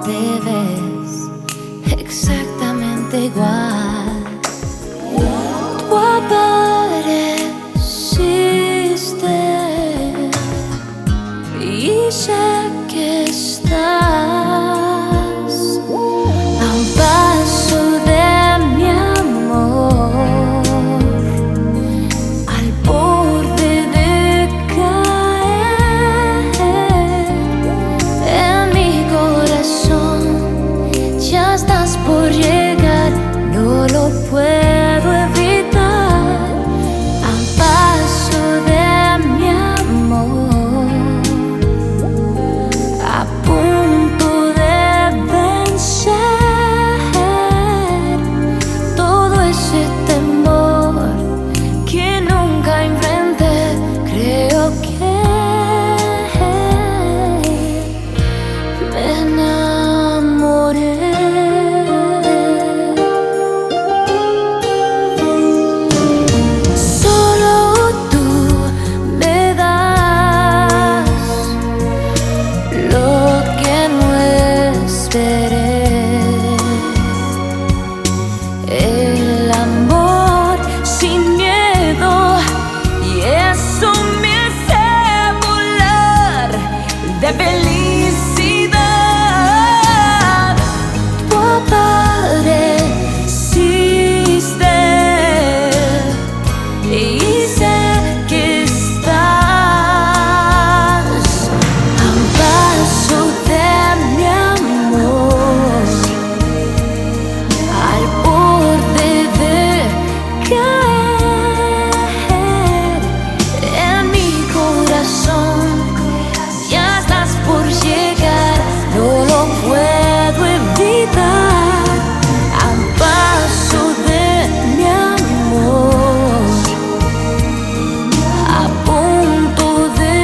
te ves exactamente igual. Tú apareciste y sé que estás a un paso de mi amor, al borde de caer en mi corazón. Ya estás por llegar, no lo puedo evitar. A un paso de mi amor, a punto de vencer todo ese temor que nunca enfrenté. Creo que me enamoré. Solo tú me das lo que no esperé. El amor sin miedo, y eso me hace volar de felicidad. Tú apareciste y sé que estás a un paso de mi amor, al borde de caer en mi corazón. Ya estás por llegar, no lo puedo evitar. A un paso de mi amor, a punto de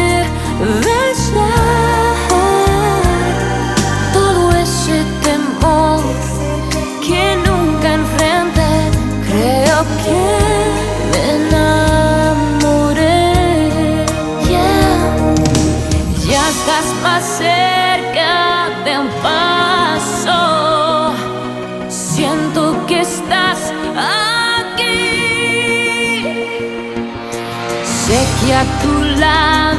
vencer todo ese temor que nunca enfrenté. Creo que me enamoré. Yeah. Ya estás más cerca de un paso. Siento que estás aquí. Sé que a tu lado